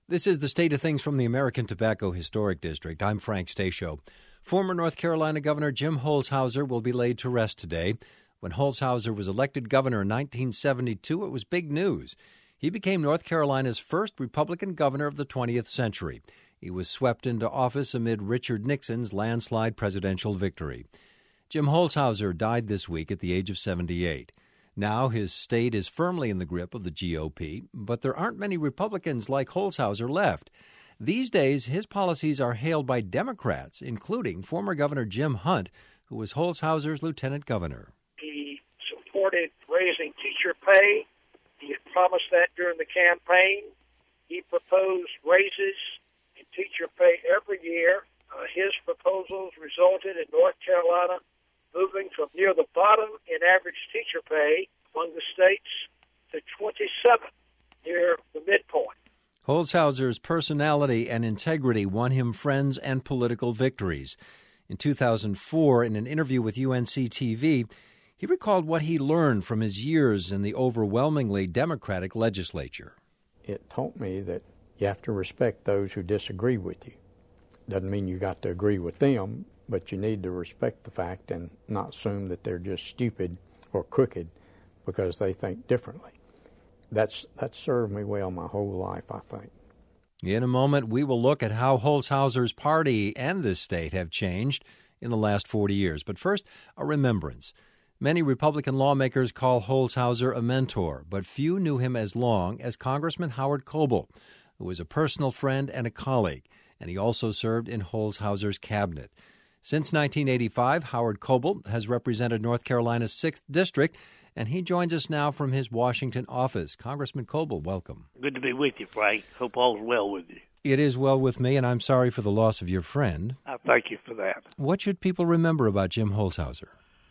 This is the State of Things from the American Tobacco Historic District. I'm Frank Stasio. Former North Carolina Governor Jim Holshouser will be laid to rest today. When Holshouser was elected governor in 1972, it was big news. He became North Carolina's first Republican governor of the 20th century. He was swept into office amid Richard Nixon's landslide presidential victory. Jim Holshouser died this week at the age of 78. Now his state is firmly in the grip of the GOP, but there aren't many Republicans like Holshouser left. These days, his policies are hailed by Democrats, including former Governor Jim Hunt, who was Holshouser's lieutenant governor. He supported raising teacher pay. He had promised that during the campaign. He proposed raises in teacher pay every year. His proposals resulted in North Carolina moving from near the bottom in average teacher pay among the states to 27th, near the midpoint. Holshouser's personality and integrity won him friends and political victories. In 2004, in an interview with UNC-TV, he recalled what he learned from his years in the overwhelmingly Democratic legislature. It taught me that you have to respect those who disagree with you. Doesn't mean you got to agree with them, but you need to respect the fact and not assume that they're just stupid or crooked because they think differently. That's served me well my whole life, I think. In a moment, we will look at how Holshouser's party and this state have changed in the last 40 years. But first, a remembrance. Many Republican lawmakers call Holshouser a mentor, but few knew him as long as Congressman Howard Coble, who was a personal friend and a colleague, and he also served in Holshouser's cabinet. Since 1985, Howard Coble has represented North Carolina's 6th District, and he joins us now from his Washington office. Congressman Coble, welcome. Good to be with you, Frank. Hope all's well with you. It is well with me, and I'm sorry for the loss of your friend. I thank you for that. What should people remember about Jim Holshouser?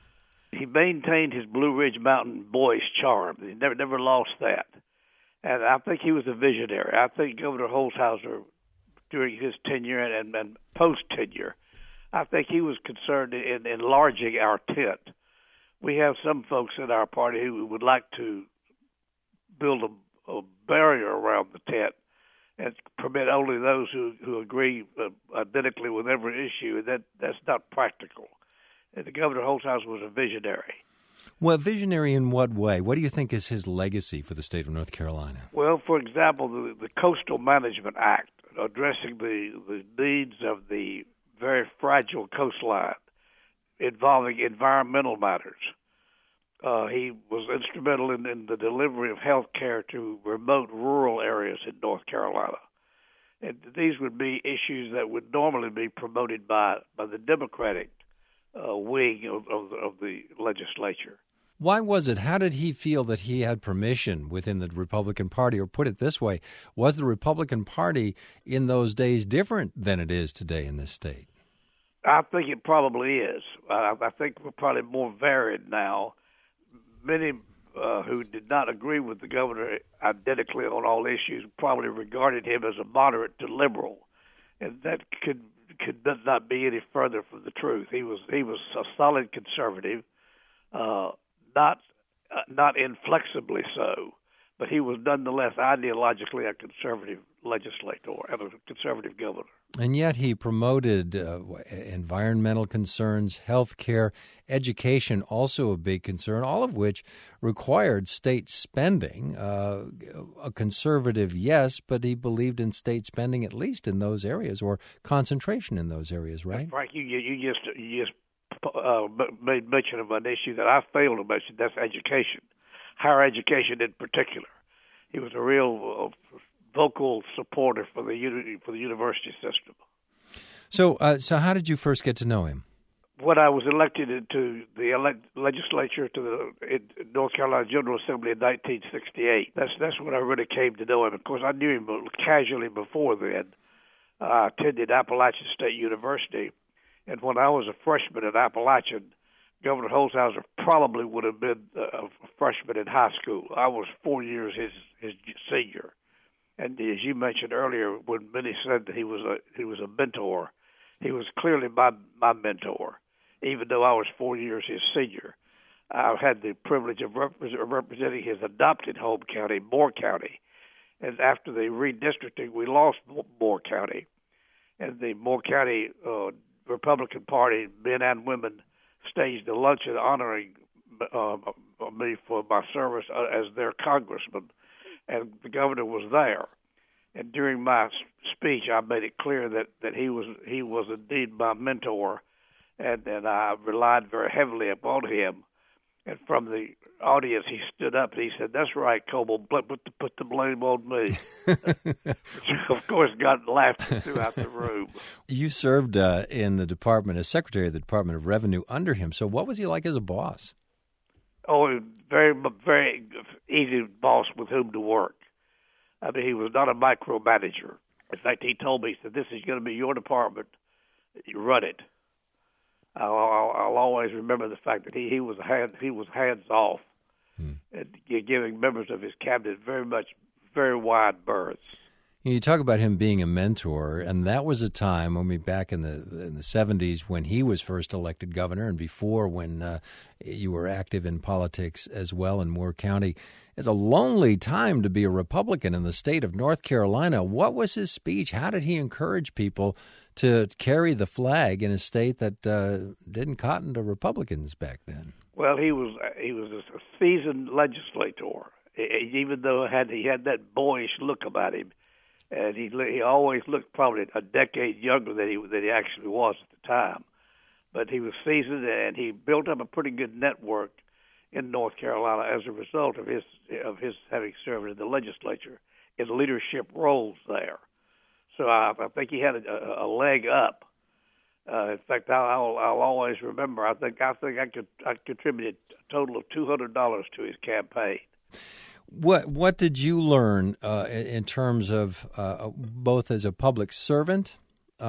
He maintained his Blue Ridge Mountain boyish charm. He never lost that. And I think he was a visionary. I think Governor Holshouser, during his tenure and post-tenure, I think he was concerned in enlarging our tent. We have some folks in our party who would like to build a barrier around the tent and permit only those who agree identically with every issue. That's not practical. And the Governor Holshouser was a visionary. Well, visionary in what way? What do you think is his legacy for the state of North Carolina? Well, for example, the Coastal Management Act, addressing the needs of the very fragile coastline involving environmental matters. He was instrumental in the delivery of health care to remote rural areas in North Carolina. And these would be issues that would normally be promoted by the Democratic wing of the legislature. Why was it? How did he feel that he had permission within the Republican Party? Or put it this way, was the Republican Party in those days different than it is today in this state? I think it probably is. I think we're probably more varied now. Many who did not agree with the governor identically on all issues probably regarded him as a moderate to liberal, and that could not be any further from the truth. He was a solid conservative, not inflexibly so, but he was nonetheless ideologically a conservative legislator and a conservative governor. And yet he promoted environmental concerns, health care, education, also a big concern, all of which required state spending. A conservative, yes, but he believed in state spending at least in those areas, or concentration in those areas, right? Frank, you just made mention of an issue that I failed to mention. That's education, higher education in particular. He was a real vocal supporter for the university system. So how did you first get to know him? When I was elected into the legislature to the North Carolina General Assembly in 1968, that's when I really came to know him. Of course, I knew him casually before then. I attended Appalachian State University, and when I was a freshman at Appalachian, Governor Holshouser probably would have been a freshman in high school. I was 4 years his senior. And as you mentioned earlier, when Benny said that he was a mentor, he was clearly my mentor, even though I was 4 years his senior. I had the privilege of representing his adopted home county, Moore County, And after the redistricting, we lost Moore County. And the Moore County Republican Party, men and women, staged a luncheon honoring me for my service as their congressman. And the governor was there. And during my speech, I made it clear that he was indeed my mentor, and I relied very heavily upon him. And from the audience, he stood up and he said, "That's right, Coble, put the blame on me." Which, of course, got laughter throughout the room. You served in the department as Secretary of the Department of Revenue under him. So what was he like as a boss? Oh, very, very easy boss with whom to work. I mean, he was not a micromanager. In fact, he told me, he said, "This is going to be your department. You run it." I'll always remember the fact that he was hands off, and giving members of his cabinet very wide berths. You talk about him being a mentor, and that was a time when back in the 70s when he was first elected governor, and before when you were active in politics as well in Moore County. It's a lonely time to be a Republican in the state of North Carolina. What was his speech? How did he encourage people to carry the flag in a state that didn't cotton to Republicans back then? Well, he was a seasoned legislator, even though he had that boyish look about him. And he always looked probably a decade younger than he actually was at the time. But he was seasoned, and he built up a pretty good network in North Carolina as a result of his having served in the legislature in leadership roles there. So I think he had a leg up. In fact, I'll always remember. I think I contributed a total of $200 to his campaign. What did you learn in terms of both as a public servant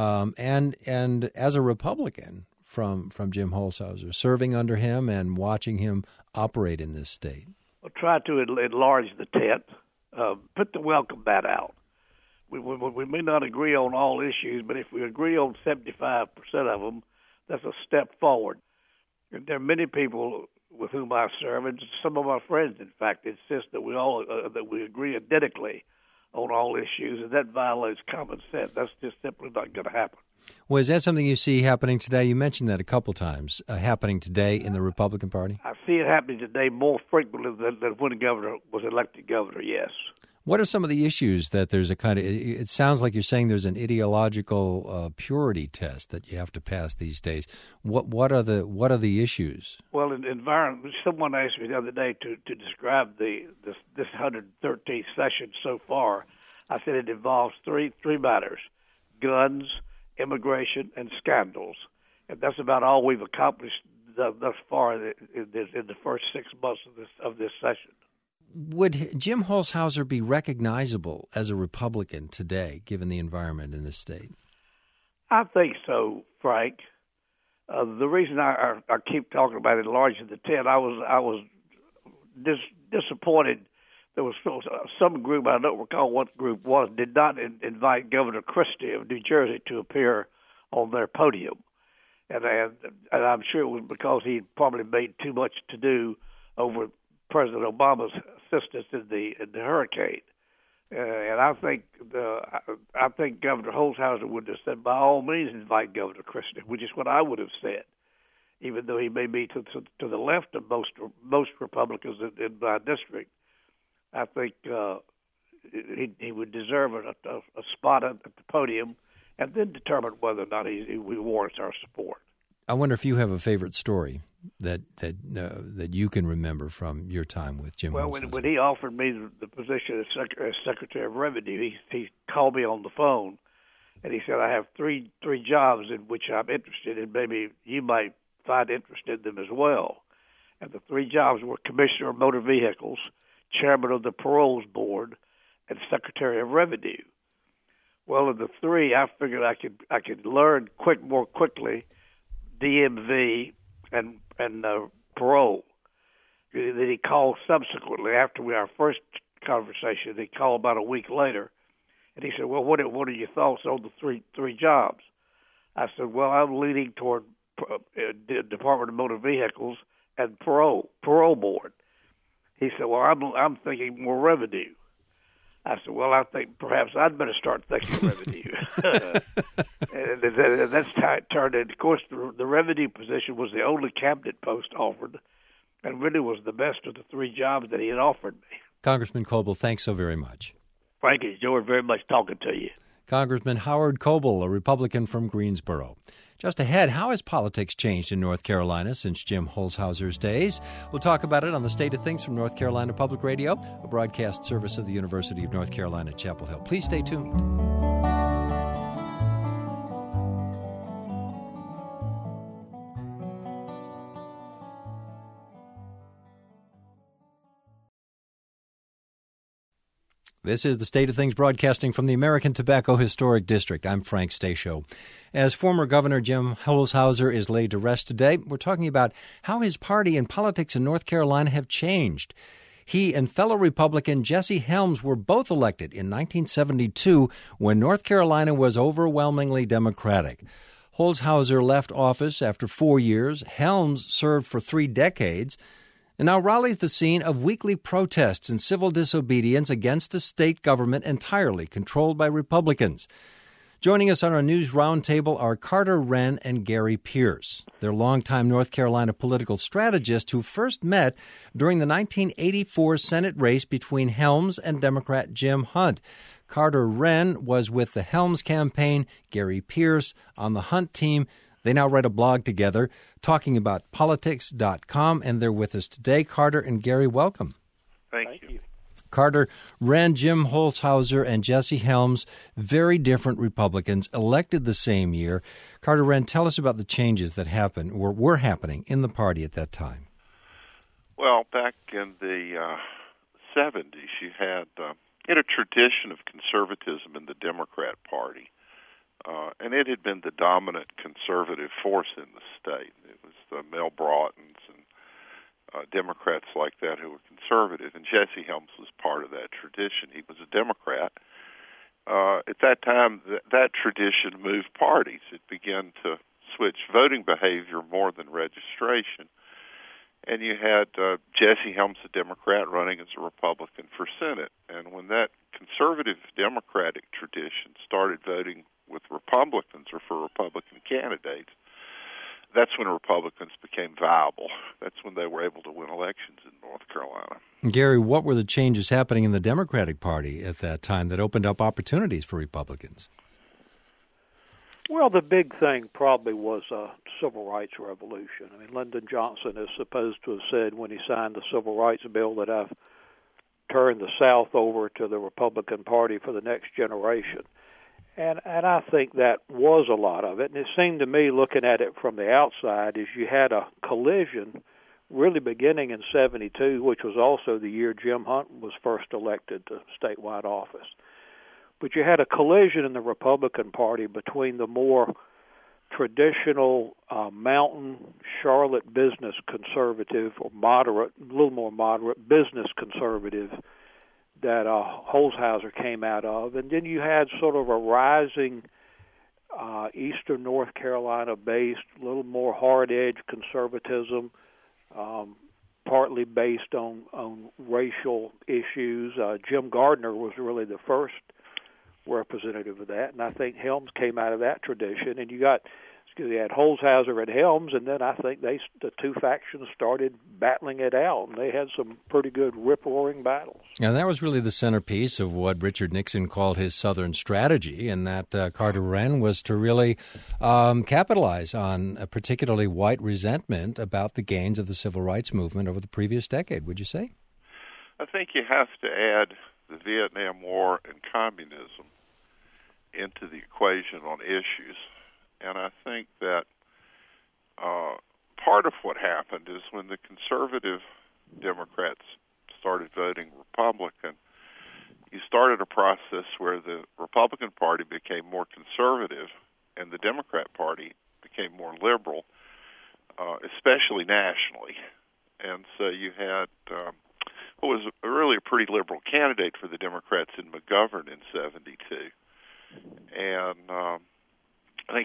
and as a Republican from Jim Holshouser, serving under him and watching him operate in this state? Well, try to enlarge the tent, put the welcome mat out. We may not agree on all issues, but if we agree on 75% of them, that's a step forward. And there are many people with whom I serve, and some of my friends, in fact, insist that we agree identically on all issues, and that violates common sense. That's just simply not going to happen. Well, is that something you see happening today? You mentioned that a couple times, happening today in the Republican Party? I see it happening today more frequently than when the governor was elected governor, yes. What are some of the issues that there's a kind of, it sounds like you're saying there's an ideological purity test that you have to pass these days. What are the issues? Well, in environment, someone asked me the other day to describe this 113th session so far. I said it involves three matters: guns, immigration, and scandals. And that's about all we've accomplished thus far in the first 6 months of this session. Would Jim Holshouser be recognizable as a Republican today, given the environment in this state? I think so, Frank. The reason I keep talking about enlarging the tent, I was disappointed. There was some group, I don't recall what group was, did not invite Governor Christie of New Jersey to appear on their podium. And I'm sure it was because he probably made too much to do over President Obama's assistance in the hurricane. And I think Governor Holshouser would have said, by all means, invite Governor Christie, which is what I would have said, even though he may be to the left of most Republicans in my district. I think he would deserve a spot at the podium, and then determine whether or not he warrants our support. I wonder if you have a favorite story that you can remember from your time with Jim Holshouser. Well, when he offered me the position as Secretary of Revenue, he called me on the phone, and he said, "I have three jobs in which I'm interested in. Maybe you might find interest in them as well." And the three jobs were Commissioner of Motor Vehicles, Chairman of the Paroles Board, and Secretary of Revenue. Well, of the three, I figured I could learn more quickly DMV and parole. Then he called subsequently after our first conversation. He called about a week later, and he said, "Well, what are your thoughts on the three jobs?" I said, "Well, I'm leaning toward Department of Motor Vehicles and parole board." He said, "Well, I'm thinking more revenue." I said, well, I think perhaps I'd better start thinking revenue. And that's how it turned in. Of course, the revenue position was the only cabinet post offered, and really was the best of the three jobs that he had offered me. Congressman Coble, thanks so very much. Frank, it's enjoyed very much talking to you. Congressman Howard Coble, a Republican from Greensboro. Just ahead, how has politics changed in North Carolina since Jim Holshouser's days? We'll talk about it on the State of Things from North Carolina Public Radio, a broadcast service of the University of North Carolina, Chapel Hill. Please stay tuned. This is the State of Things broadcasting from the American Tobacco Historic District. I'm Frank Stasio. As former Governor Jim Holshouser is laid to rest today, we're talking about how his party and politics in North Carolina have changed. He and fellow Republican Jesse Helms were both elected in 1972 when North Carolina was overwhelmingly Democratic. Holshouser left office after 4 years. Helms served for 3 decades. And now Raleigh's the scene of weekly protests and civil disobedience against a state government entirely controlled by Republicans. Joining us on our news roundtable are Carter Wrenn and Gary Pierce. They're longtime North Carolina political strategists who first met during the 1984 Senate race between Helms and Democrat Jim Hunt. Carter Wrenn was with the Helms campaign, Gary Pierce on the Hunt team. They now write a blog together talking about politics.com, and they're with us today. Carter and Gary, welcome. Thank you. Carter Wrenn, Jim Holshouser, and Jesse Helms, very different Republicans, elected the same year. Carter Wrenn, tell us about the changes that happened or were happening in the party at that time. Well, back in the 70s, you had a tradition of conservatism in the Democrat Party. And it had been the dominant conservative force in the state. It was the Mel Broughtons and Democrats like that who were conservative, and Jesse Helms was part of that tradition. He was a Democrat. At that time, that tradition moved parties. It began to switch voting behavior more than registration. And you had Jesse Helms, a Democrat, running as a Republican for Senate. And when that conservative Democratic tradition started voting with Republicans or for Republican candidates, that's when Republicans became viable. That's when they were able to win elections in North Carolina. Gary, what were the changes happening in the Democratic Party at that time that opened up opportunities for Republicans? Well, the big thing probably was a civil rights revolution. I mean, Lyndon Johnson is supposed to have said when he signed the civil rights bill that I've turned the South over to the Republican Party for the next generation. And I think that was a lot of it. And it seemed to me, looking at it from the outside, is you had a collision really beginning in 72, which was also the year Jim Hunt was first elected to statewide office. But you had a collision in the Republican Party between the more traditional mountain Charlotte business conservative or moderate, a little more moderate business conservative that Holshouser came out of, and then you had sort of a rising eastern North Carolina-based, a little more hard-edged conservatism, partly based on racial issues. Jim Gardner was really the first representative of that, and I think Helms came out of that tradition. And you had Holshouser and Helms, and then I think the two factions started battling it out, and they had some pretty good rip-roaring battles. And that was really the centerpiece of what Richard Nixon called his Southern strategy, and that Carter Wrenn was to really capitalize on a particularly white resentment about the gains of the civil rights movement over the previous decade, would you say? I think you have to add the Vietnam War and communism into the equation on issues. And I think that part of what happened is when the conservative Democrats started voting Republican, you started a process where the Republican Party became more conservative and the Democrat Party became more liberal, especially nationally. And so you had what was really a pretty liberal candidate for the Democrats in McGovern in 72. And I think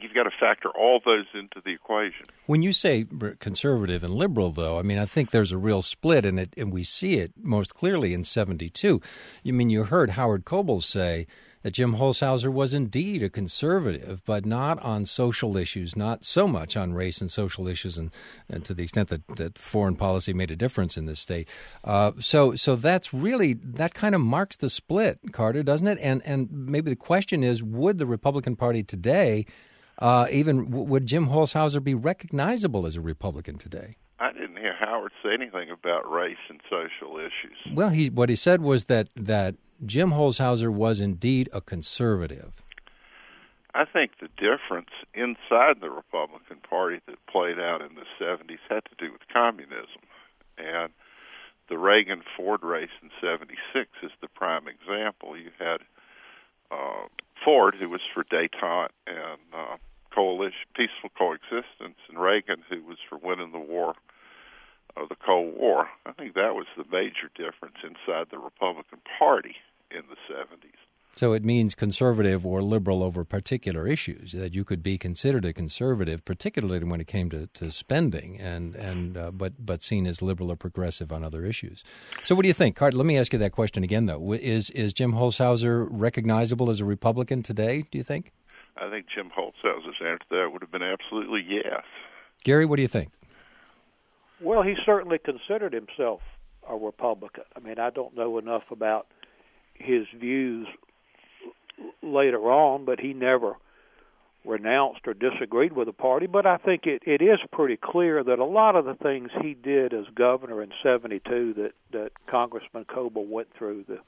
think you've got to factor all those into the equation. When you say conservative and liberal, though, I mean, I think there's a real split in it, and we see it most clearly in 72. You heard Howard Coble say that Jim Holshouser was indeed a conservative, but not on social issues, not so much on race and social issues, and to the extent that foreign policy made a difference in this state. So that's really, that kind of marks the split, Carter, doesn't it? And maybe the question is, would the Republican Party today, would Jim Holshouser be recognizable as a Republican today? I didn't hear Howard say anything about race and social issues. Well, what he said was that Jim Holshouser was indeed a conservative. I think the difference inside the Republican Party that played out in the 70s had to do with communism. And the Reagan-Ford race in 76 is the prime example. You had Ford, who was for détente and peaceful coexistence, and Reagan, who was for winning the war of the Cold War. I think that was the major difference inside the Republican Party in the 70s. So it means conservative or liberal over particular issues, that you could be considered a conservative, particularly when it came to spending, but seen as liberal or progressive on other issues. So what do you think, Carter? Let me ask you that question again, though. Is Jim Holshouser recognizable as a Republican today, do you think? I think Jim Holshouser's answer to that would have been absolutely yes. Gary, what do you think? Well, he certainly considered himself a Republican. I mean, I don't know enough about his views later on, but he never renounced or disagreed with the party. But I think it is pretty clear that a lot of the things he did as governor in 72 that Congressman Coble went through, the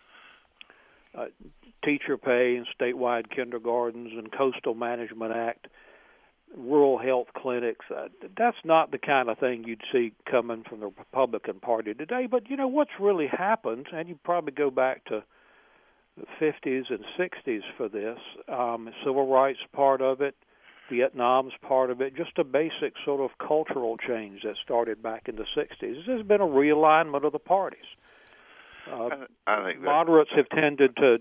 teacher pay and statewide kindergartens and Coastal Management Act, rural health clinics, that's not the kind of thing you'd see coming from the Republican Party today. But, what's really happened, and you probably go back to the 50s and 60s for this, civil rights part of it, Vietnam's part of it, just a basic sort of cultural change that started back in the 60s. There's been a realignment of the parties. I think moderates have tended to,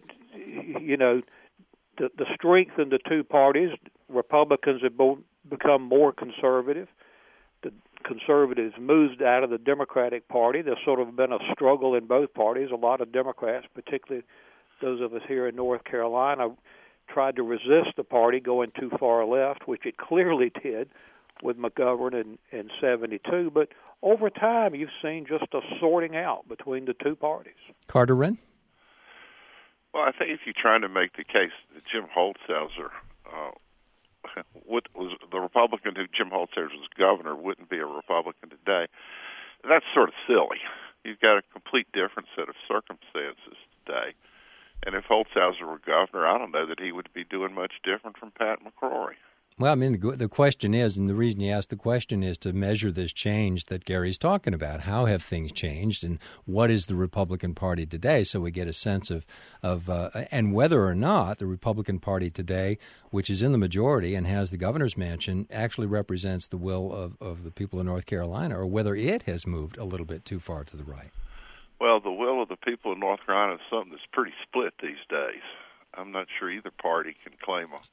to strengthen the two parties. Republicans have become more conservative. The conservatives moved out of the Democratic Party. There's sort of been a struggle in both parties. A lot of Democrats, particularly those of us here in North Carolina, tried to resist the party going too far left, which it clearly did with McGovern in 72. But over time, you've seen just a sorting out between the two parties. Carter Wren? Well, I think if you're trying to make the case that Jim Holshouser, what was the Republican who Jim Holshouser was governor, wouldn't be a Republican today, that's sort of silly. You've got a complete different set of circumstances today. And if Holshouser were governor, I don't know that he would be doing much different from Pat McCrory. Well, I mean, the question is, and the reason you asked the question is to measure this change that Gary's talking about. How have things changed, and what is the Republican Party today? So we get a sense of and whether or not the Republican Party today, which is in the majority and has the governor's mansion, actually represents the will of the people of North Carolina, or whether it has moved a little bit too far to the right. Well, the will of the people of North Carolina is something that's pretty split these days. I'm not sure either party can claim a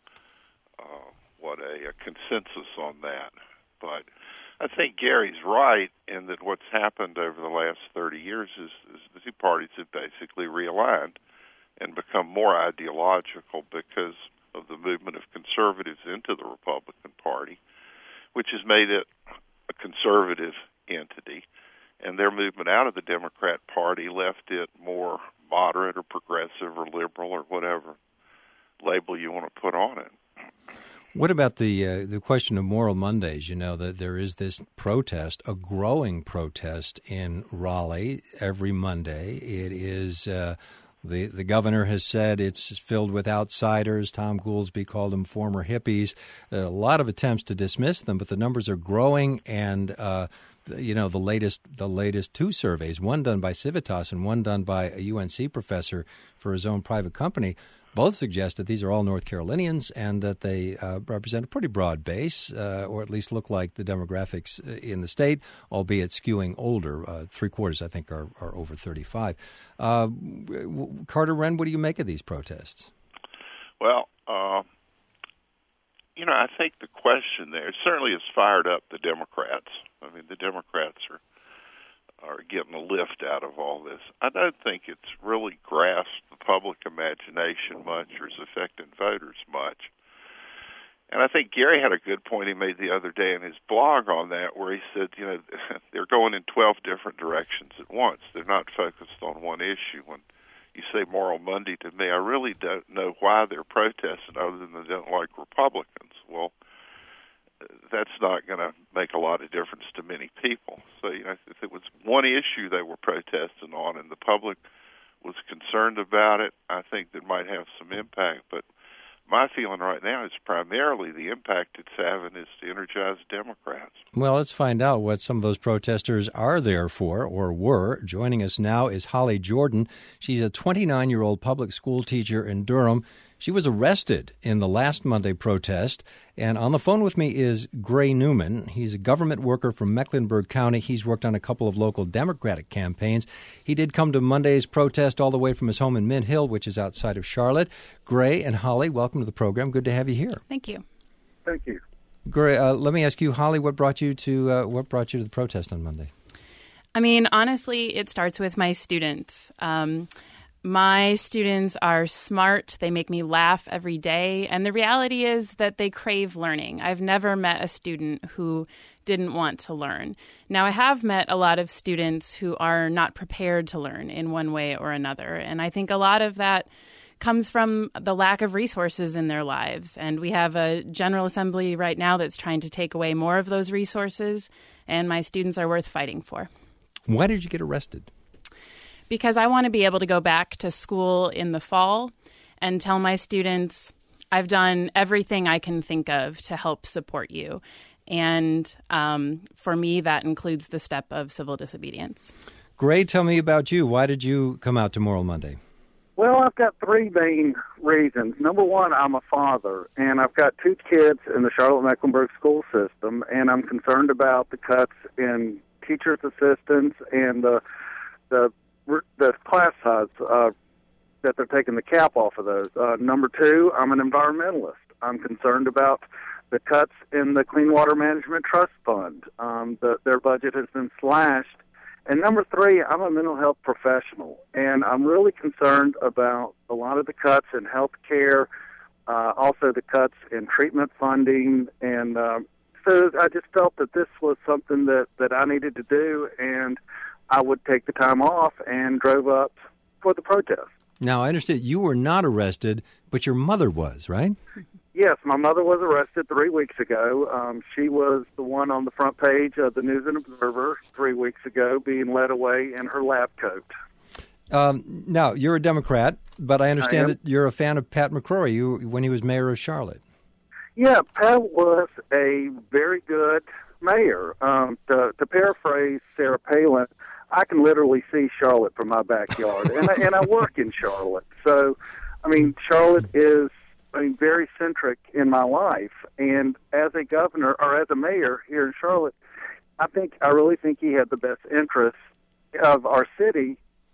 consensus on that. But I think Gary's right in that what's happened over the last 30 years is the two parties have basically realigned and become more ideological because of the movement of conservatives into the Republican Party, which has made it a conservative entity. And their movement out of the Democrat Party left it more moderate or progressive or liberal or whatever label you want to put on it. What about the question of Moral Mondays? That there is this protest, a growing protest in Raleigh every Monday. It is the governor has said it's filled with outsiders. Tom Goolsbee called them former hippies. There are a lot of attempts to dismiss them, but the numbers are growing, and the latest two surveys, one done by Civitas and one done by a UNC professor for his own private company, both suggest that these are all North Carolinians and that they represent a pretty broad base, or at least look like the demographics in the state, albeit skewing older. Three-quarters, I think, are over 35. Carter Wren, what do you make of these protests? Well, I think the question there certainly has fired up the Democrats. I mean, the Democrats are getting a lift out of all this. I don't think it's really grasped the public imagination much or is affecting voters much. And I think Gary had a good point he made the other day in his blog on that, where he said, they're going in 12 different directions at once. They're not focused on one issue. When you say Moral Monday to me, I really don't know why they're protesting other than they don't like Republicans. Well, that's not going to make a lot of difference to many people. So, if it was one issue they were protesting on and the public was concerned about it, I think that might have some impact. But my feeling right now is primarily the impact it's having is to energize Democrats. Well, let's find out what some of those protesters are there for or were. Joining us now is Holly Jordan. She's a 29-year-old public school teacher in Durham. She was arrested in the last Monday protest. And on the phone with me is Gray Newman. He's a government worker from Mecklenburg County. He's worked on a couple of local Democratic campaigns. He did come to Monday's protest all the way from his home in Mint Hill, which is outside of Charlotte. Gray and Holly, welcome to the program. Good to have you here. Thank you. Thank you. Gray, let me ask you, Holly, what brought you to the protest on Monday? I mean, honestly, it starts with my students. My students are smart. They make me laugh every day. And the reality is that they crave learning. I've never met a student who didn't want to learn. Now, I have met a lot of students who are not prepared to learn in one way or another. And I think a lot of that comes from the lack of resources in their lives. And we have a General Assembly right now that's trying to take away more of those resources. And my students are worth fighting for. Why did you get arrested? Because I want to be able to go back to school in the fall and tell my students, I've done everything I can think of to help support you. And for me, that includes the step of civil disobedience. Gray, tell me about you. Why did you come out to Moral Monday? Well, I've got three main reasons. Number one, I'm a father, and I've got two kids in the Charlotte-Mecklenburg school system, and I'm concerned about the cuts in teachers' assistants and the class size that they're taking the cap off of those. Number two, I'm an environmentalist. I'm concerned about the cuts in the Clean Water Management Trust Fund. Their budget has been slashed. And number three, I'm a mental health professional, and I'm really concerned about a lot of the cuts in health care, also the cuts in treatment funding. And so I just felt that this was something that I needed to do, and I would take the time off and drove up for the protest. Now, I understand you were not arrested, but your mother was, right? Yes, my mother was arrested 3 weeks ago. She was the one on the front page of the News and Observer 3 weeks ago being led away in her lab coat. Now, you're a Democrat, but I understand that you're a fan of Pat McCrory when he was mayor of Charlotte. Yeah, Pat was a very good mayor. To paraphrase Sarah Palin, I can literally see Charlotte from my backyard, and I work in Charlotte. So, I mean, Charlotte is very centric in my life. And as a governor or as a mayor here in Charlotte, I really think he had the best interests of our city.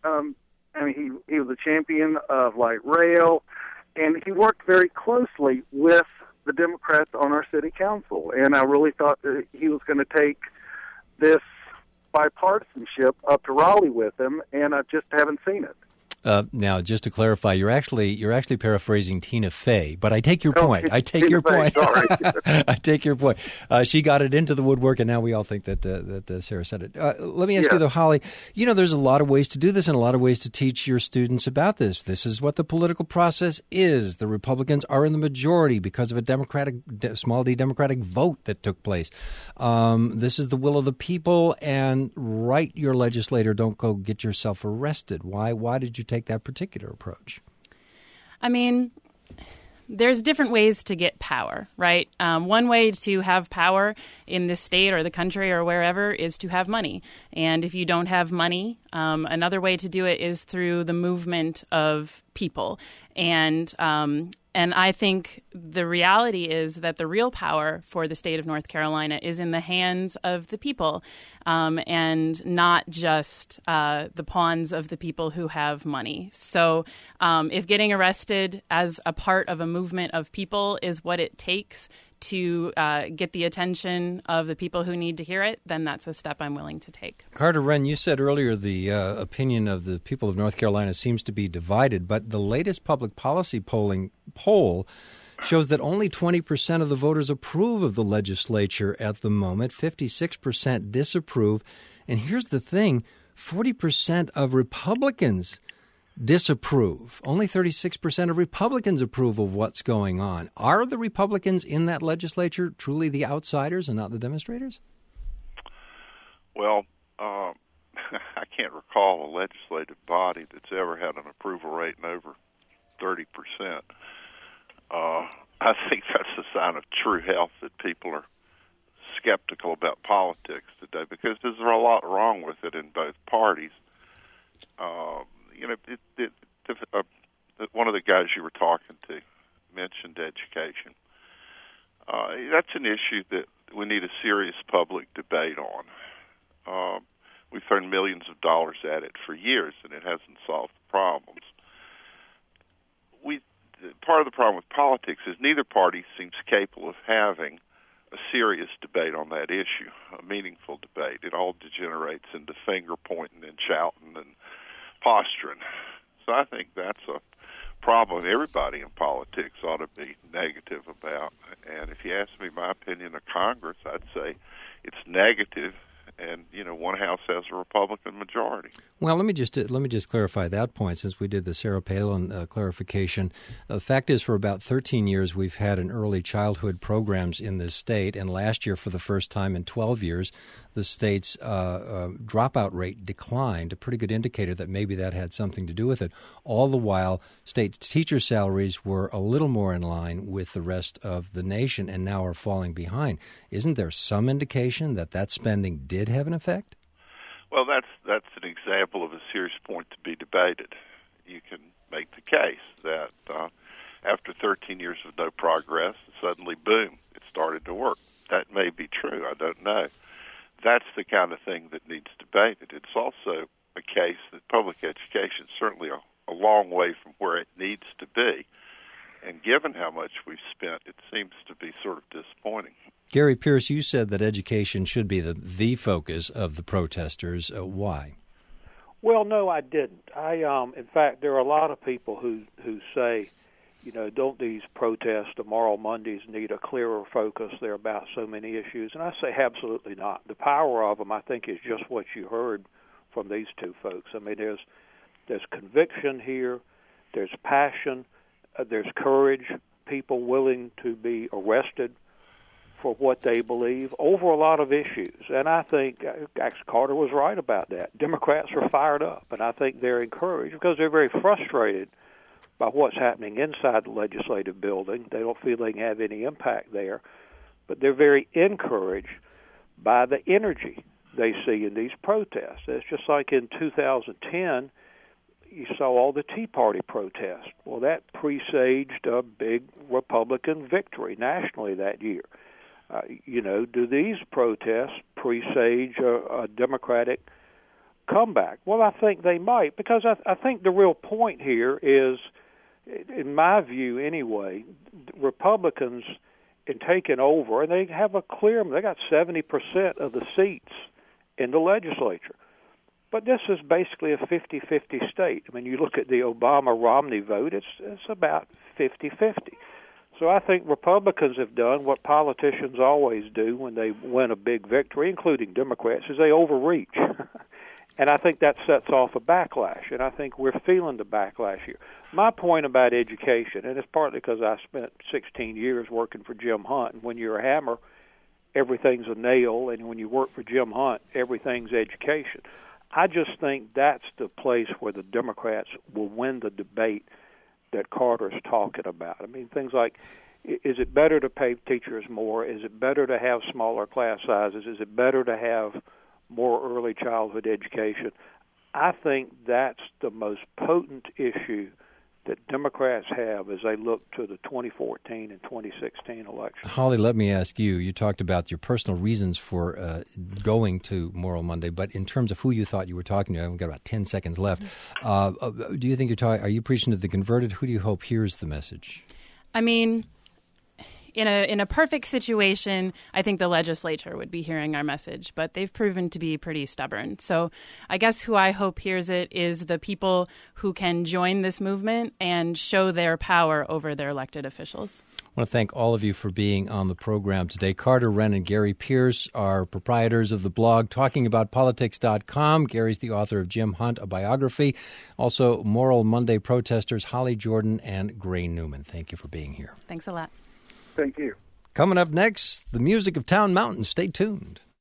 He was a champion of light rail, and he worked very closely with the Democrats on our city council. And I really thought that he was going to take this bipartisanship up to Raleigh with him, and I just haven't seen it. Now, just to clarify, you're actually paraphrasing Tina Fey, but I take your point. I take your point. Sorry. I take your point. She got it into the woodwork, and now we all think that Sarah said it. Let me ask you, though, Holly, there's a lot of ways to do this and a lot of ways to teach your students about this. This is what the political process is. The Republicans are in the majority because of a small d Democratic vote that took place. This is the will of the people, and write your legislator. Don't go get yourself arrested. Why did you take that particular approach? I mean, there's different ways to get power, right? One way to have power in this state or the country or wherever is to have money. And if you don't have money, another way to do it is through the movement of people. And I think the reality is that the real power for the state of North Carolina is in the hands of the people, and not just the pawns of the people who have money. So if getting arrested as a part of a movement of people is what it takes to get the attention of the people who need to hear it, then that's a step I'm willing to take. Carter Wren, you said earlier the opinion of the people of North Carolina seems to be divided, but the latest public policy poll shows that only 20% of the voters approve of the legislature at the moment, 56% disapprove. And here's the thing, 40% of Republicans disapprove. Only 36% of Republicans approve of what's going on. Are the Republicans in that legislature truly the outsiders and not the demonstrators? Well, I can't recall a legislative body that's ever had an approval rating over 30%. I think that's a sign of true health that people are skeptical about politics today, because there's a lot wrong with it in both parties. One of the guys you were talking to mentioned education. That's an issue that we need a serious public debate on. We've thrown millions of dollars at it for years, and it hasn't solved the problems. Part of the problem with politics is neither party seems capable of having a serious debate on that issue, a meaningful debate. It all degenerates into finger-pointing and shouting and posturing. So I think that's a problem everybody in politics ought to be negative about. And if you ask me my opinion of Congress, I'd say it's negative. And, one house has a Republican majority. Well, let me just clarify that point, since we did the Sarah Palin clarification. The fact is, for about 13 years, we've had an early childhood programs in this state, and last year, for the first time in 12 years, the state's dropout rate declined, a pretty good indicator that maybe that had something to do with it. All the while, state teacher salaries were a little more in line with the rest of the nation and now are falling behind. Isn't there some indication that spending did have an effect? Well, that's an example of a serious point to be debated. You can make the case that after 13 years of no progress, suddenly, boom, it started to work. That may be true. I don't know. That's the kind of thing that needs debated. It's also a case that public education is certainly a long way from where it needs to be. And given how much we've spent, it seems to be sort of disappointing. Gary Pierce, you said that education should be the focus of the protesters. Why? Well, no, I didn't. In fact, there are a lot of people who say, don't these protests, tomorrow Mondays, need a clearer focus? They're about so many issues. And I say absolutely not. The power of them, I think, is just what you heard from these two folks. I mean, there's conviction here, there's passion, there's courage, people willing to be arrested for what they believe over a lot of issues. And I think Carter was right about that. Democrats are fired up, and I think they're encouraged because they're very frustrated by what's happening inside the legislative building. They don't feel they can have any impact there, but they're very encouraged by the energy they see in these protests. It's just like in 2010, you saw all the Tea Party protests. Well, that presaged a big Republican victory nationally that year. Do these protests presage a Democratic comeback? Well, I think they might, because I think the real point here is, in my view anyway, Republicans in taking over, and they have they got 70% of the seats in the legislature. But this is basically a 50-50 state. I mean, you look at the Obama-Romney vote, it's about 50-50. So I think Republicans have done what politicians always do when they win a big victory, including Democrats, is they overreach. And I think that sets off a backlash, and I think we're feeling the backlash here. My point about education, and it's partly because I spent 16 years working for Jim Hunt, and when you're a hammer, everything's a nail, and when you work for Jim Hunt, everything's education. I just think that's the place where the Democrats will win the debate that Carter's talking about. I mean, things like, is it better to pay teachers more? Is it better to have smaller class sizes? Is it better to have more early childhood education? I think that's the most potent issue that Democrats have as they look to the 2014 and 2016 elections. Holly, let me ask you. You talked about your personal reasons for going to Moral Monday, but in terms of who you thought you were talking to, I've got about 10 seconds left. Do you think are you preaching to the converted? Who do you hope hears the message? I mean, in a perfect situation, I think the legislature would be hearing our message, but they've proven to be pretty stubborn. So I guess who I hope hears it is the people who can join this movement and show their power over their elected officials. I want to thank all of you for being on the program today. Carter Wren and Gary Pierce are proprietors of the blog TalkingAboutPolitics.com. Gary's the author of Jim Hunt, a biography. Also, Moral Monday protesters Holly Jordan and Gray Newman. Thank you for being here. Thanks a lot. Thank you. Coming up next, the music of Town Mountain. Stay tuned.